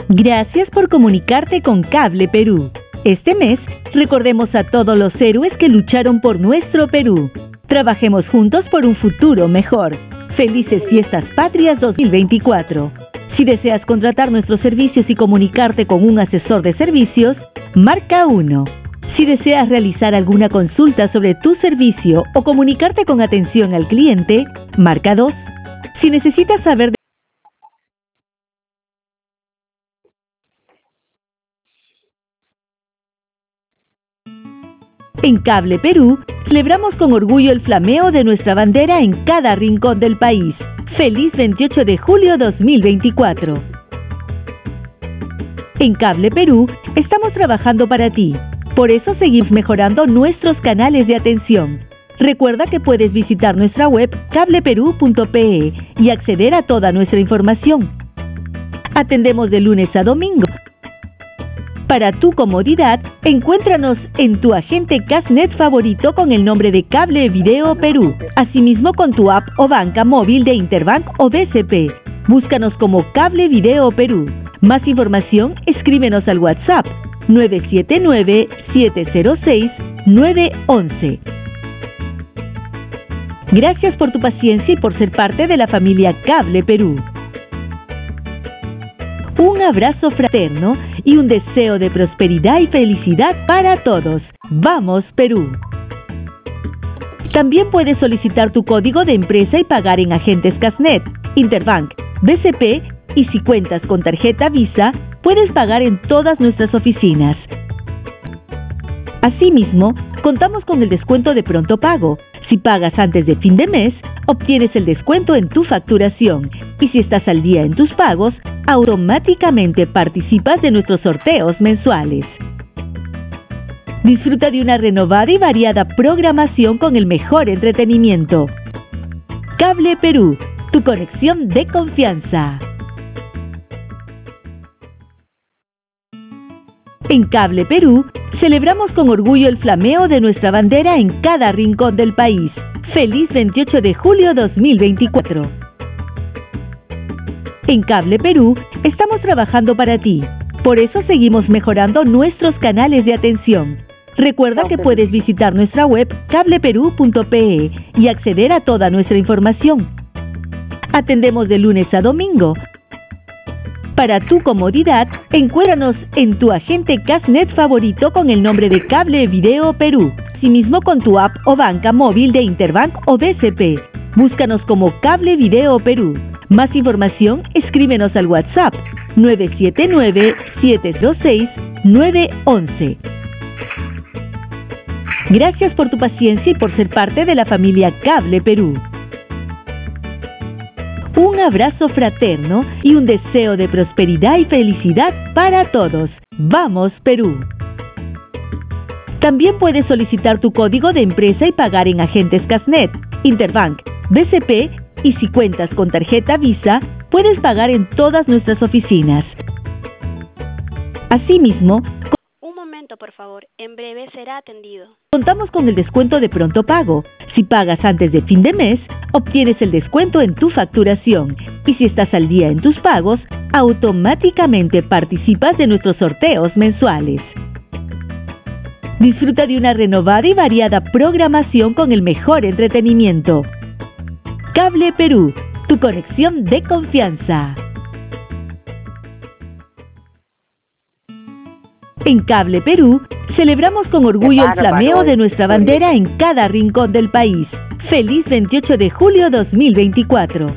Gracias por comunicarte con Cable Perú. Este mes, recordemos a todos los héroes que lucharon por nuestro Perú. Trabajemos juntos por un futuro mejor. Felices Fiestas Patrias 2024. Si deseas contratar nuestros servicios y comunicarte con un asesor de servicios, marca 1. Si deseas realizar alguna consulta sobre tu servicio o comunicarte con atención al cliente, marca 2. Si necesitas saber En Cable Perú, celebramos con orgullo el flameo de nuestra bandera en cada rincón del país. ¡Feliz 28 de julio 2024! En Cable Perú, estamos trabajando para ti. Por eso seguimos mejorando nuestros canales de atención. Recuerda que puedes visitar nuestra web cableperú.pe y acceder a toda nuestra información. Atendemos de lunes a domingo. Para tu comodidad, encuéntranos en tu agente Casnet favorito con el nombre de Cable Video Perú. Asimismo con tu app o banca móvil de Interbank o BCP. Búscanos como Cable Video Perú. Más información, escríbenos al WhatsApp 979-706-911. Gracias por tu paciencia y por ser parte de la familia Cable Perú. Un abrazo fraterno y un deseo de prosperidad y felicidad para todos. ¡Vamos, Perú! También puedes solicitar tu código de empresa y pagar en agentes Casnet, Interbank, BCP y si cuentas con tarjeta Visa, puedes pagar en todas nuestras oficinas. Asimismo, contamos con el descuento de pronto pago. Si pagas antes de fin de mes, obtienes el descuento en tu facturación. Y si estás al día en tus pagos, automáticamente participas de nuestros sorteos mensuales. Disfruta de una renovada y variada programación con el mejor entretenimiento. Cable Perú, tu conexión de confianza. En Cable Perú, celebramos con orgullo el flameo de nuestra bandera en cada rincón del país. ¡Feliz 28 de julio 2024! En Cable Perú, estamos trabajando para ti. Por eso seguimos mejorando nuestros canales de atención. Recuerda que puedes visitar nuestra web cableperú.pe y acceder a toda nuestra información. Atendemos de lunes a domingo. Para tu comodidad, encuéntranos en tu agente Casnet favorito con el nombre de Cable Video Perú. Asimismo con tu app o banca móvil de Interbank o BCP. Búscanos como Cable Video Perú. Más información, escríbenos al WhatsApp 979-706-911. Gracias por tu paciencia y por ser parte de la familia Cable Perú. Un abrazo fraterno y un deseo de prosperidad y felicidad para todos. ¡Vamos, Perú! También puedes solicitar tu código de empresa y pagar en agentes Casnet, Interbank, BCP y si cuentas con tarjeta Visa, puedes pagar en todas nuestras oficinas. Asimismo, Un momento, por favor. En breve será atendido. Contamos con el descuento de pronto pago. Si pagas antes de fin de mes, obtienes el descuento en tu facturación. Y si estás al día en tus pagos, automáticamente participas de nuestros sorteos mensuales. Disfruta de una renovada y variada programación con el mejor entretenimiento. Cable Perú, tu conexión de confianza. En Cable Perú, celebramos con orgullo el flameo de nuestra bandera en cada rincón del país. ¡Feliz 28 de julio 2024!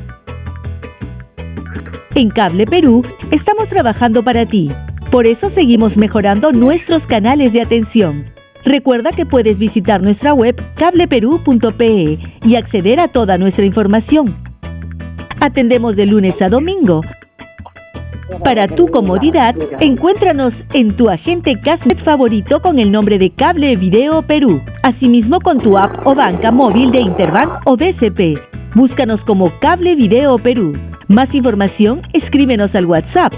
En Cable Perú, estamos trabajando para ti. Por eso seguimos mejorando nuestros canales de atención. Recuerda que puedes visitar nuestra web cableperú.pe y acceder a toda nuestra información. Atendemos de lunes a domingo. Para tu comodidad, encuéntranos en tu agente Casnet favorito con el nombre de Cable Video Perú. Asimismo con tu app o banca móvil de Interbank o BCP. Búscanos como Cable Video Perú. Más información, escríbenos al WhatsApp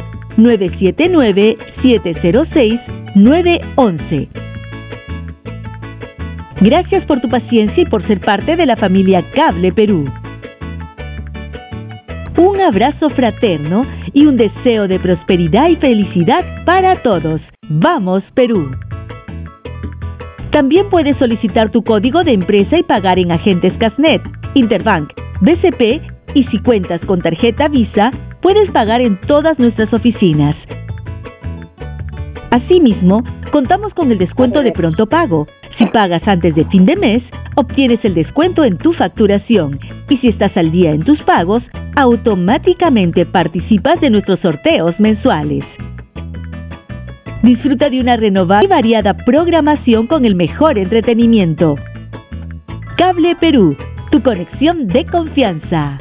979-706-911. Gracias por tu paciencia y por ser parte de la familia Cable Perú. Un abrazo fraterno y un deseo de prosperidad y felicidad para todos. ¡Vamos, Perú! También puedes solicitar tu código de empresa y pagar en agentes Casnet, Interbank, BCP y si cuentas con tarjeta Visa, puedes pagar en todas nuestras oficinas. Asimismo, contamos con el descuento de pronto pago. Si pagas antes de fin de mes, obtienes el descuento en tu facturación y si estás al día en tus pagos, automáticamente participas de nuestros sorteos mensuales. Disfruta de una renovada y variada programación con el mejor entretenimiento. Cable Perú, tu conexión de confianza.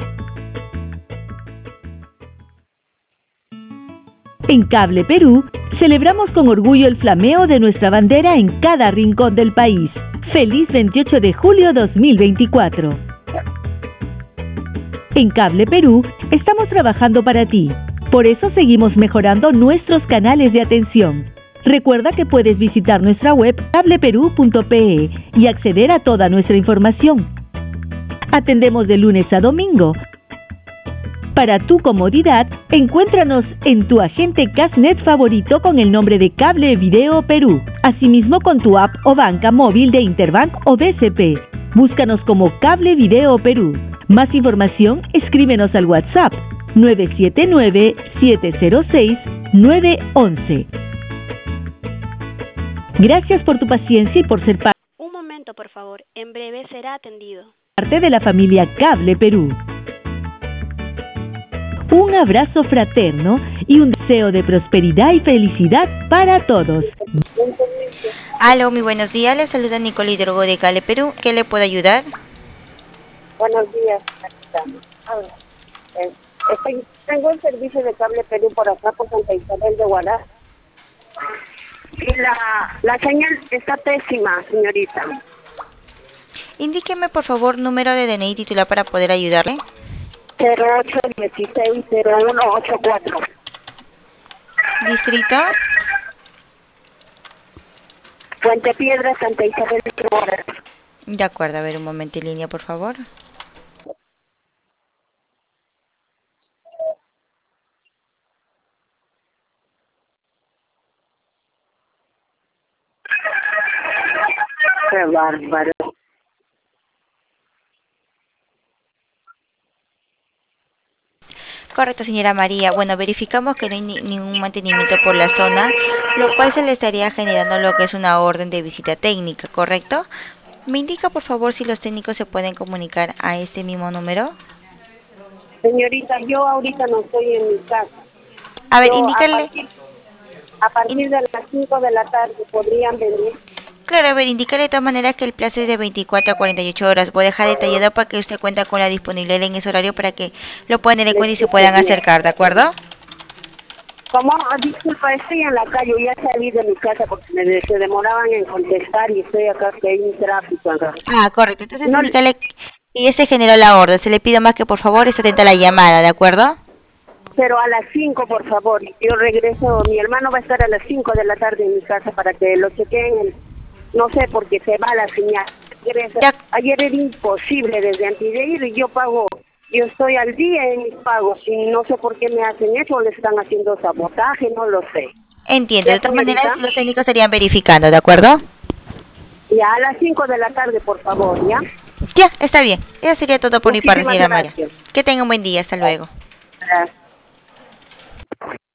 En Cable Perú, celebramos con orgullo el flameo de nuestra bandera en cada rincón del país. ¡Feliz 28 de julio 2024! En Cable Perú, estamos trabajando para ti. Por eso seguimos mejorando nuestros canales de atención. Recuerda que puedes visitar nuestra web cableperú.pe y acceder a toda nuestra información. Atendemos de lunes a domingo. Para tu comodidad, encuéntranos en tu agente Casnet favorito con el nombre de Cable Video Perú. Asimismo con tu app o banca móvil de Interbank o BCP. Búscanos como Cable Video Perú. Más información, escríbenos al WhatsApp 979-706-911. Gracias por tu paciencia y por ser Un momento, por favor. En breve será atendido. parte de la familia Cable Perú. Un abrazo fraterno y un deseo de prosperidad y felicidad para todos. Aló, muy buenos días. Les saluda Nicole Hidrogo de Cable Perú. ¿Qué le puedo ayudar? Buenos días, tengo el servicio de Cable Perú por acá, por Santa Isabel de Guará. Y la señal está pésima, señorita. Indíqueme, por favor, número de DNI titular para poder ayudarle. 08160184. Distrito. Puente Piedra, Santa Isabel de Guará. De acuerdo, a ver un momento en línea, por favor. Qué bárbaro. Correcto, señora María. Bueno, verificamos que no hay ningún mantenimiento por la zona, lo cual se le estaría generando lo que es una orden de visita técnica, ¿correcto? ¿Me indica, por favor, si los técnicos se pueden comunicar a este mismo número? Señorita, yo ahorita no estoy en mi casa. A ver, Yo, indícale. A partir de las 5 de la tarde podrían venir. Claro, a ver, indícale de todas maneras que el plazo es de 24 a 48 horas. Voy a dejar detallado para que usted cuente con la disponibilidad en ese horario para que lo puedan tener en cuenta y se puedan acercar, ¿de acuerdo? Como, disculpa, estoy en la calle, ya salí de mi casa porque se demoraban en contestar y estoy acá, que hay un tráfico acá. Ah, correcto. Entonces, No, indícale que ya se generó la orden. Se le pide más que por favor esté atenta a la llamada, ¿de acuerdo? pero a las 5, por favor. Yo regreso, mi hermano va a estar a las 5 de la tarde en mi casa para que lo chequeen. No sé, porque se va la señal. Ayer era imposible desde antes de ir y yo estoy al día en mis pagos y no sé por qué me hacen eso, o le están haciendo sabotaje, no lo sé. Entiendo, de todas maneras los técnicos estarían verificando, ¿de acuerdo? Ya, a las 5 de la tarde, por favor, ¿ya? Ya, está bien. Eso sería todo por mi parte, señora María. Gracias. Que tenga un buen día, hasta luego. Gracias.